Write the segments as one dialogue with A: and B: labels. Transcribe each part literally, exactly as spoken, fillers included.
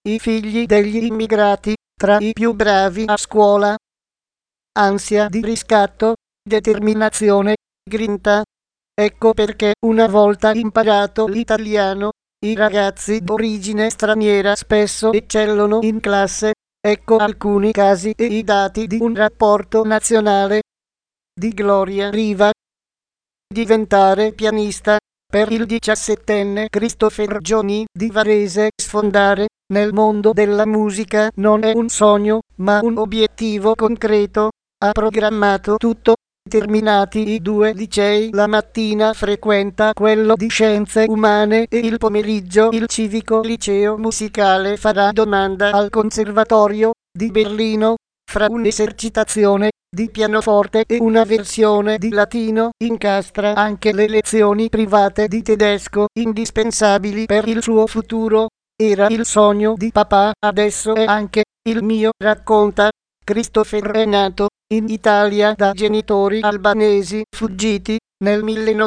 A: i figli degli immigrati, tra i più bravi a scuola. Ansia di riscatto, determinazione, grinta. Ecco perché, una volta imparato l'italiano, i ragazzi d'origine straniera spesso eccellono in classe. Ecco alcuni casi e i dati di un rapporto nazionale. Di Gloria Riva. Diventare pianista. Per il diciassettenne Christopher Johnny di Varese, sfondare nel mondo della musica non è un sogno, ma un obiettivo concreto. Ha programmato tutto. Terminati i due licei, la mattina frequenta quello di scienze umane e il pomeriggio il civico liceo musicale. Farà domanda al Conservatorio di Berlino. Fra un'esercitazione di pianoforte e una versione di latino incastra anche le lezioni private di tedesco, indispensabili per il suo futuro. Era il sogno di papà, adesso è anche il mio, racconta. Christopher è nato in Italia da genitori albanesi fuggiti nel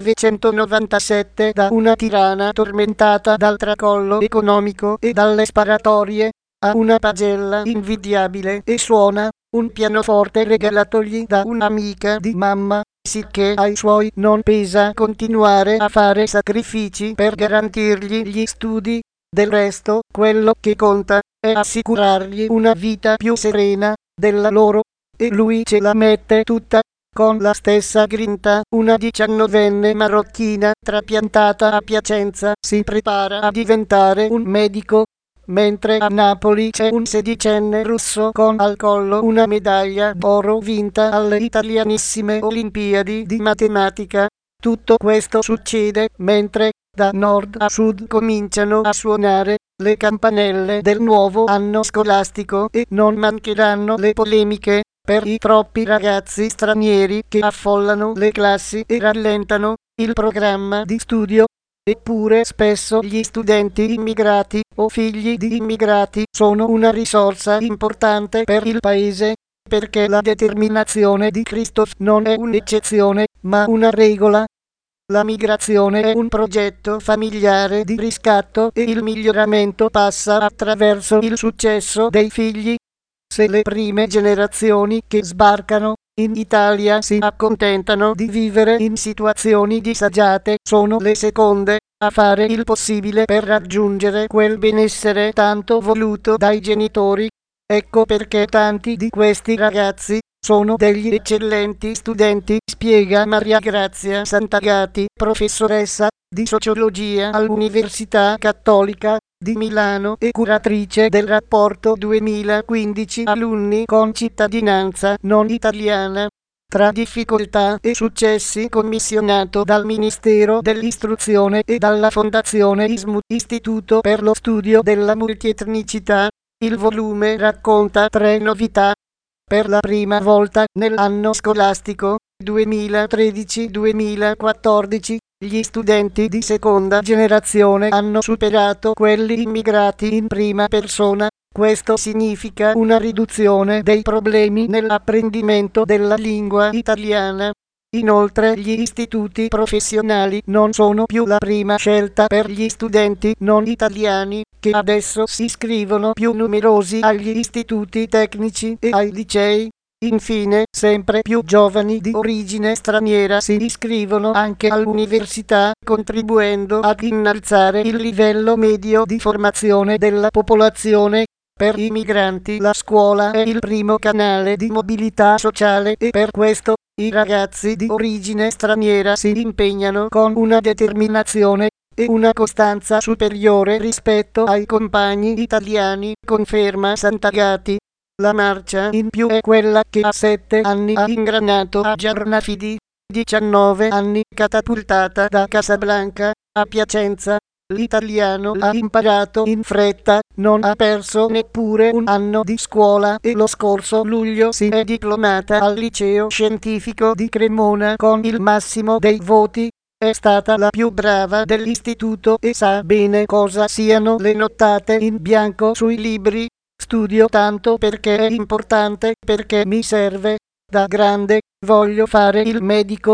A: millenovecentonovantasette da una Tirana tormentata dal tracollo economico e dalle sparatorie. Ha una pagella invidiabile e suona un pianoforte regalatogli da un'amica di mamma, sicché ai suoi non pesa continuare a fare sacrifici per garantirgli gli studi. Del resto, quello che conta è assicurargli una vita più serena della loro, e lui ce la mette tutta. Con la stessa grinta, una diciannovenne marocchina trapiantata a Piacenza si prepara a diventare un medico, mentre a Napoli c'è un sedicenne russo con al collo una medaglia d'oro vinta alle italianissime Olimpiadi di matematica. Tutto questo succede mentre da nord a sud cominciano a suonare le campanelle del nuovo anno scolastico e non mancheranno le polemiche per i troppi ragazzi stranieri che affollano le classi e rallentano il programma di studio. Eppure spesso gli studenti immigrati o figli di immigrati sono una risorsa importante per il paese, perché la determinazione di Christoph non è un'eccezione, ma una regola. La migrazione è un progetto familiare di riscatto e il miglioramento passa attraverso il successo dei figli. Se le prime generazioni che sbarcano in Italia si accontentano di vivere in situazioni disagiate, sono le seconde a fare il possibile per raggiungere quel benessere tanto voluto dai genitori. Ecco perché tanti di questi ragazzi sono degli eccellenti studenti, spiega Maria Grazia Santagati, professoressa di sociologia all'Università Cattolica di Milano e curatrice del rapporto duemilaquindici alunni con cittadinanza non italiana. Tra difficoltà e successi, commissionato dal Ministero dell'Istruzione e dalla Fondazione I S M U, Istituto per lo Studio della Multietnicità, il volume racconta tre novità. Per la prima volta nell'anno scolastico duemilatredici duemilaquattordici, gli studenti di seconda generazione hanno superato quelli immigrati in prima persona. Questo significa una riduzione dei problemi nell'apprendimento della lingua italiana. Inoltre gli istituti professionali non sono più la prima scelta per gli studenti non italiani, che adesso si iscrivono più numerosi agli istituti tecnici e ai licei. Infine, sempre più giovani di origine straniera si iscrivono anche all'università, contribuendo ad innalzare il livello medio di formazione della popolazione. Per i migranti la scuola è il primo canale di mobilità sociale e per questo i ragazzi di origine straniera si impegnano con una determinazione e una costanza superiore rispetto ai compagni italiani, conferma Santagati. La marcia in più è quella che a sette anni ha ingranato a Giarnafidi, diciannove anni catapultata da Casablanca a Piacenza. L'italiano ha imparato in fretta, non ha perso neppure un anno di scuola e lo scorso luglio si è diplomata al liceo scientifico di Cremona con il massimo dei voti. È stata la più brava dell'istituto e sa bene cosa siano le nottate in bianco sui libri. Studio tanto perché è importante, perché mi serve. Da grande voglio fare il medico.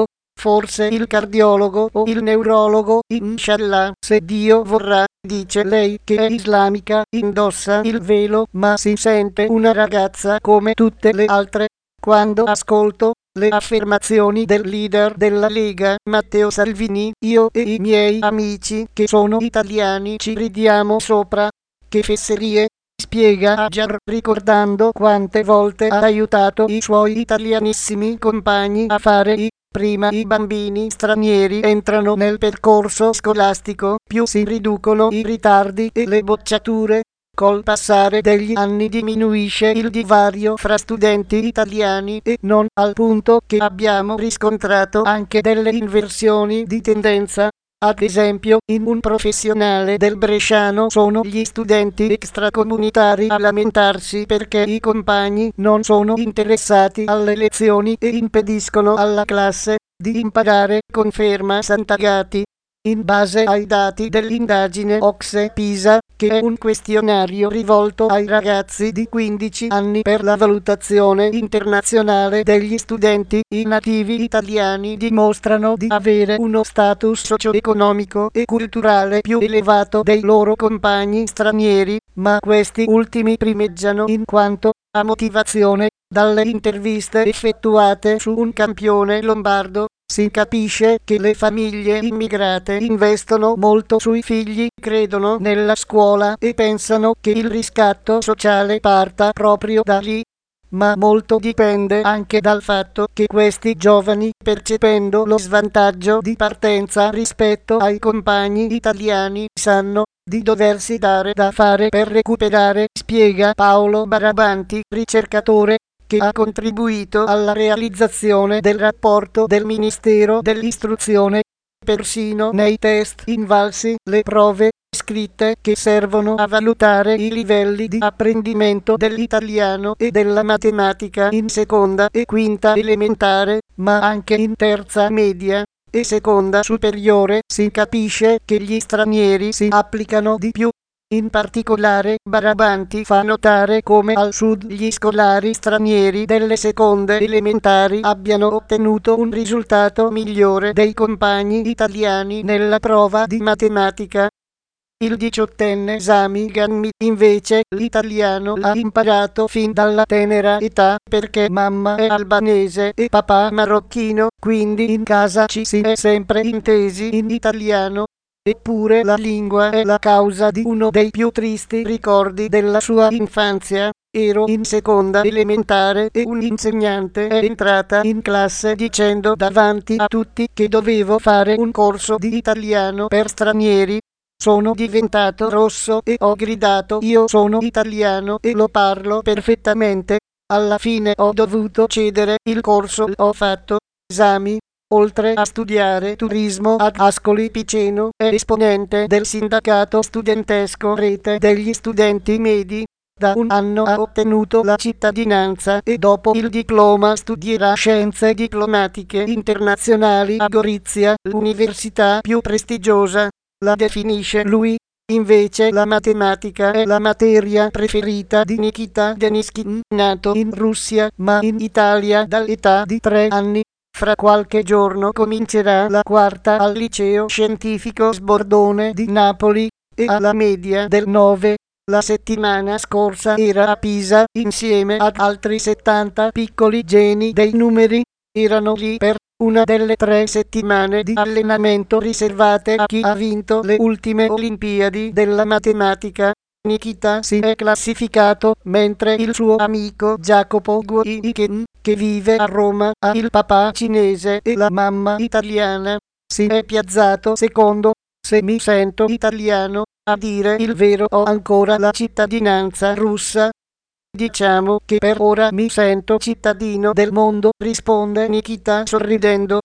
A: forse il cardiologo o il neurologo, inshallah, se Dio vorrà. Dice lei che è islamica, indossa il velo, ma si sente una ragazza come tutte le altre. Quando ascolto le affermazioni del leader della Lega, Matteo Salvini, io e i miei amici che sono italiani ci ridiamo sopra. Che fesserie, spiega Ajar, ricordando quante volte ha aiutato i suoi italianissimi compagni a fare i prima i bambini stranieri entrano nel percorso scolastico, più si riducono i ritardi e le bocciature. Col passare degli anni diminuisce il divario fra studenti italiani e non, al punto che abbiamo riscontrato anche delle inversioni di tendenza. Ad esempio, in un professionale del bresciano sono gli studenti extracomunitari a lamentarsi perché i compagni non sono interessati alle lezioni e impediscono alla classe di imparare, conferma Santagati. In base ai dati dell'indagine O C S E Pisa, che è un questionario rivolto ai ragazzi di quindici anni per la valutazione internazionale degli studenti, i nativi italiani dimostrano di avere uno status socio-economico e culturale più elevato dei loro compagni stranieri, ma questi ultimi primeggiano in quanto a motivazione. Dalle interviste effettuate su un campione lombardo si capisce che le famiglie immigrate investono molto sui figli, credono nella scuola e pensano che il riscatto sociale parta proprio da lì. Ma molto dipende anche dal fatto che questi giovani, percependo lo svantaggio di partenza rispetto ai compagni italiani, sanno di doversi dare da fare per recuperare, spiega Paolo Barabanti, ricercatore che ha contribuito alla realizzazione del rapporto del Ministero dell'Istruzione. Persino nei test invalsi, le prove scritte che servono a valutare i livelli di apprendimento dell'italiano e della matematica in seconda e quinta elementare, ma anche in terza media e seconda superiore, si capisce che gli stranieri si applicano di più. In particolare, Barabanti fa notare come al sud gli scolari stranieri delle seconde elementari abbiano ottenuto un risultato migliore dei compagni italiani nella prova di matematica. Il diciottenne Sami Gammi, invece, l'italiano l'ha imparato fin dalla tenera età perché mamma è albanese e papà marocchino, quindi in casa ci si è sempre intesi in italiano. Eppure la lingua è la causa di uno dei più tristi ricordi della sua infanzia. Ero in seconda elementare e un'insegnante è entrata in classe dicendo davanti a tutti che dovevo fare un corso di italiano per stranieri. Sono diventato rosso e ho gridato: io sono italiano e lo parlo perfettamente. Alla fine ho dovuto cedere il corso, l'ho fatto. Sami, oltre a studiare turismo ad Ascoli Piceno, è esponente del sindacato studentesco Rete degli Studenti Medi. Da un anno ha ottenuto la cittadinanza e dopo il diploma studierà Scienze Diplomatiche Internazionali a Gorizia, l'università più prestigiosa. La definisce lui. Invece la matematica è la materia preferita di Nikita Deniskin, nato in Russia ma in Italia dall'età di tre anni. Fra qualche giorno comincerà la quarta al liceo scientifico Sbordone di Napoli e alla media del nove. La settimana scorsa era a Pisa insieme ad altri settanta piccoli geni dei numeri. Erano lì per una delle tre settimane di allenamento riservate a chi ha vinto le ultime Olimpiadi della matematica. Nikita si è classificato, mentre il suo amico Jacopo Guichen, che vive a Roma, ha il papà cinese e la mamma italiana, si è piazzato secondo. Se mi sento italiano, a dire il vero ho ancora la cittadinanza russa. Diciamo che per ora mi sento cittadino del mondo, risponde Nikita sorridendo.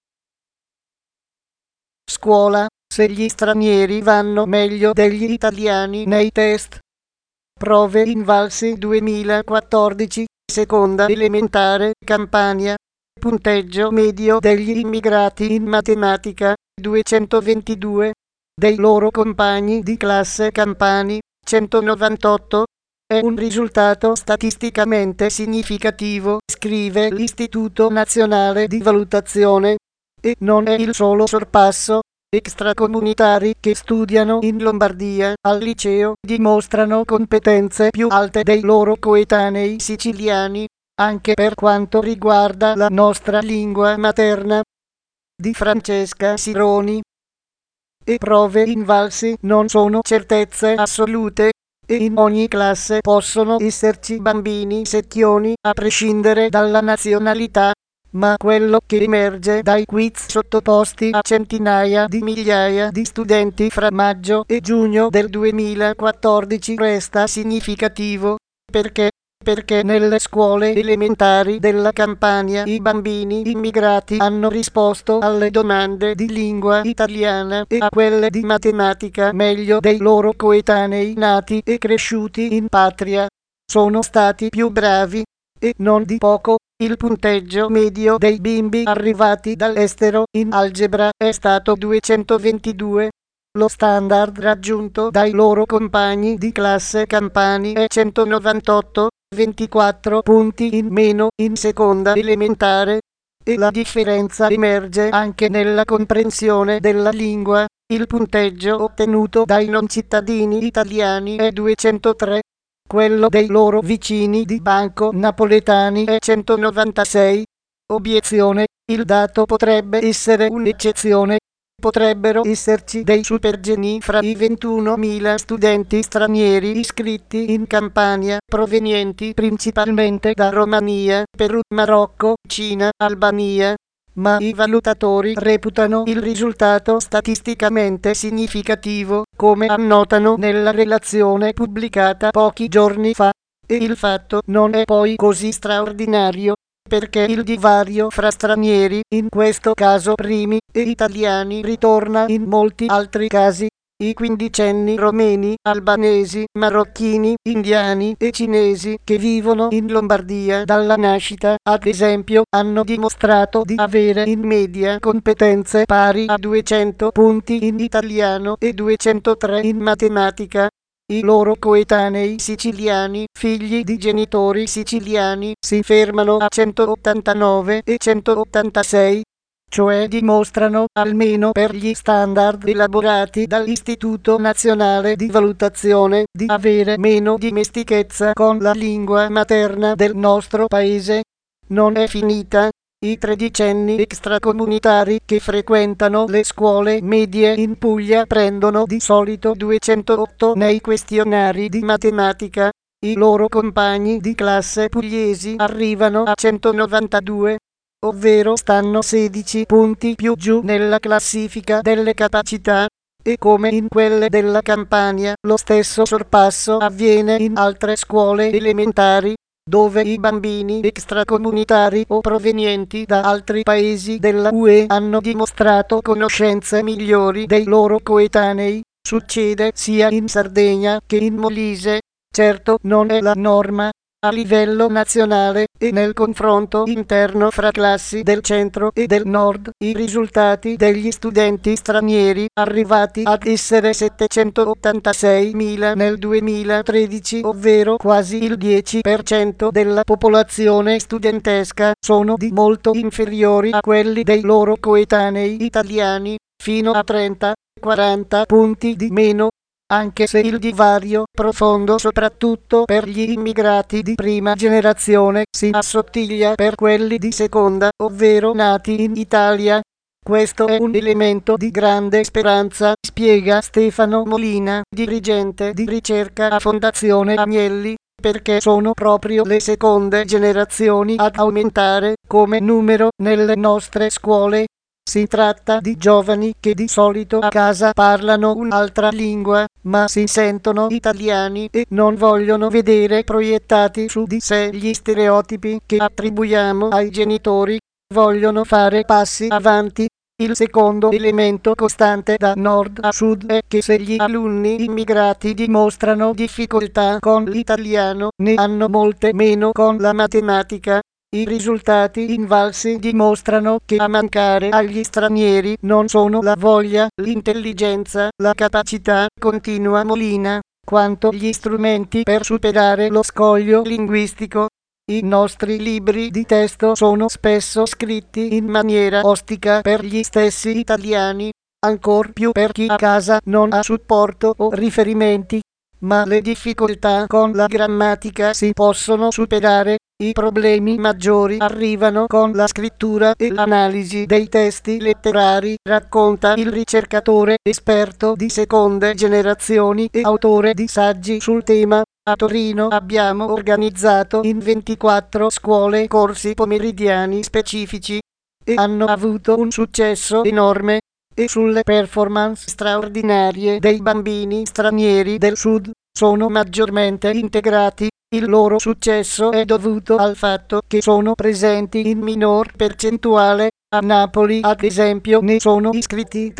A: Scuola, se gli stranieri vanno meglio degli italiani nei test. Prove invalsi duemilaquattordici, seconda elementare, Campania. Punteggio medio degli immigrati in matematica, duecentoventidue. Dei loro compagni di classe campani, centonovantotto. È un risultato statisticamente significativo, scrive l'Istituto Nazionale di Valutazione. E non è il solo sorpasso. Extracomunitari che studiano in Lombardia al liceo dimostrano competenze più alte dei loro coetanei siciliani, anche per quanto riguarda la nostra lingua materna. Di Francesca Sironi. E prove invalsi non sono certezze assolute, e in ogni classe possono esserci bambini secchioni a prescindere dalla nazionalità, ma quello che emerge dai quiz sottoposti a centinaia di migliaia di studenti fra maggio e giugno del duemilaquattordici resta significativo, perché perché nelle scuole elementari della Campania i bambini immigrati hanno risposto alle domande di lingua italiana e a quelle di matematica meglio dei loro coetanei nati e cresciuti in patria. Sono stati più bravi, e non di poco. Il punteggio medio dei bimbi arrivati dall'estero in algebra è stato duecentoventidue. Lo standard raggiunto dai loro compagni di classe campani è centonovantotto, ventiquattro punti in meno in seconda elementare. E la differenza emerge anche nella comprensione della lingua. Il punteggio ottenuto dai non cittadini italiani è duecentotre. Quello dei loro vicini di banco napoletani è centonovantasei. Obiezione: il dato potrebbe essere un'eccezione. Potrebbero esserci dei supergeni fra i ventunomila studenti stranieri iscritti in Campania, provenienti principalmente da Romania, Perù, Marocco, Cina, Albania. Ma i valutatori reputano il risultato statisticamente significativo, come annotano nella relazione pubblicata pochi giorni fa. E il fatto non è poi così straordinario, perché il divario fra stranieri, in questo caso primi, e italiani ritorna in molti altri casi. I quindicenni romeni, albanesi, marocchini, indiani e cinesi che vivono in Lombardia dalla nascita, ad esempio, hanno dimostrato di avere in media competenze pari a duecento punti in italiano e duecentotre in matematica. I loro coetanei siciliani, figli di genitori siciliani, si fermano a centottantanove e centottantasei. Cioè dimostrano, almeno per gli standard elaborati dall'Istituto Nazionale di Valutazione, di avere meno dimestichezza con la lingua materna del nostro paese. Non è finita. I tredicenni extracomunitari che frequentano le scuole medie in Puglia prendono di solito duecentootto nei questionari di matematica. I loro compagni di classe pugliesi arrivano a centonovantadue. Ovvero stanno sedici punti più giù nella classifica delle capacità, e come in quelle della Campania, lo stesso sorpasso avviene in altre scuole elementari, dove i bambini extracomunitari o provenienti da altri paesi della U E hanno dimostrato conoscenze migliori dei loro coetanei. Succede sia in Sardegna che in Molise. Certo non è la norma. A livello nazionale e nel confronto interno fra classi del centro e del nord, i risultati degli studenti stranieri, arrivati ad essere settecentottantaseimila nel duemilatredici, ovvero quasi il dieci per cento della popolazione studentesca, sono di molto inferiori a quelli dei loro coetanei italiani, fino a trenta quaranta punti di meno. Anche se il divario, profondo soprattutto per gli immigrati di prima generazione, si assottiglia per quelli di seconda, ovvero nati in Italia. Questo è un elemento di grande speranza, spiega Stefano Molina, dirigente di ricerca a Fondazione Agnelli, perché sono proprio le seconde generazioni ad aumentare come numero nelle nostre scuole. Si tratta di giovani che di solito a casa parlano un'altra lingua, ma si sentono italiani e non vogliono vedere proiettati su di sé gli stereotipi che attribuiamo ai genitori. Vogliono fare passi avanti. Il secondo elemento costante da nord a sud è che se gli alunni immigrati dimostrano difficoltà con l'italiano, ne hanno molte meno con la matematica. I risultati invalsi dimostrano che a mancare agli stranieri non sono la voglia, l'intelligenza, la capacità, continua Molina, quanto gli strumenti per superare lo scoglio linguistico. I nostri libri di testo sono spesso scritti in maniera ostica per gli stessi italiani, ancor più per chi a casa non ha supporto o riferimenti, ma le difficoltà con la grammatica si possono superare. I problemi maggiori arrivano con la scrittura e l'analisi dei testi letterari, racconta il ricercatore esperto di seconde generazioni e autore di saggi sul tema. A Torino abbiamo organizzato in ventiquattro scuole corsi pomeridiani specifici e hanno avuto un successo enorme. E sulle performance straordinarie dei bambini stranieri del Sud sono maggiormente integrati. Il loro successo è dovuto al fatto che sono presenti in minor percentuale. A Napoli, ad esempio, ne sono iscritti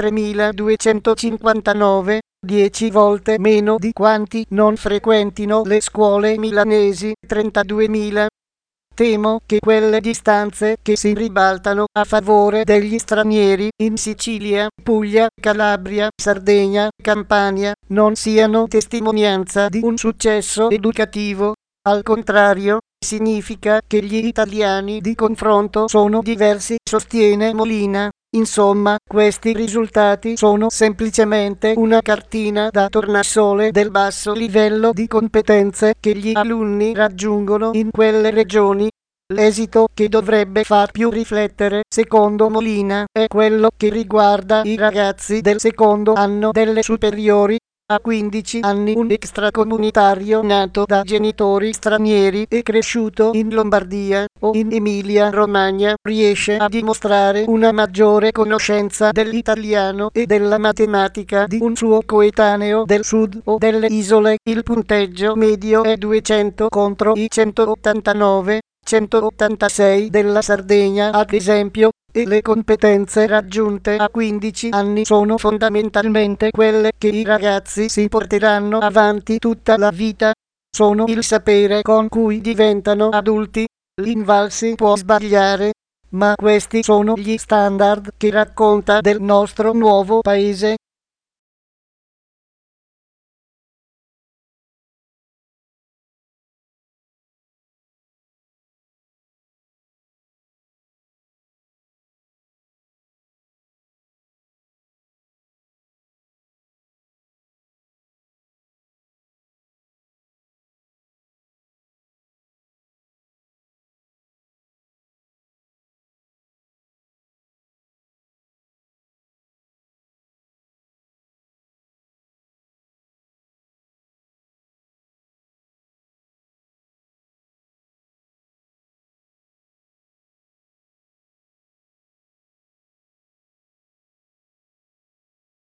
A: tremiladuecentocinquantanove, dieci volte meno di quanti non frequentino le scuole milanesi, trentaduemila. Temo che quelle distanze che si ribaltano a favore degli stranieri in Sicilia, Puglia, Calabria, Sardegna, Campania non siano testimonianza di un successo educativo. Al contrario, significa che gli italiani di confronto sono diversi, sostiene Molina. Insomma, questi risultati sono semplicemente una cartina da tornasole del basso livello di competenze che gli alunni raggiungono in quelle regioni. L'esito che dovrebbe far più riflettere, secondo Molina, è quello che riguarda i ragazzi del secondo anno delle superiori. A quindici anni un extracomunitario nato da genitori stranieri e cresciuto in Lombardia o in Emilia-Romagna riesce a dimostrare una maggiore conoscenza dell'italiano e della matematica di un suo coetaneo del Sud o delle isole. Il punteggio medio è duecento contro i centottantanove, centottantasei della Sardegna, ad esempio. E le competenze raggiunte a quindici anni sono fondamentalmente quelle che i ragazzi si porteranno avanti tutta la vita. Sono il sapere con cui diventano adulti. L'Invalsi può sbagliare, ma questi sono gli standard che racconta del nostro nuovo paese.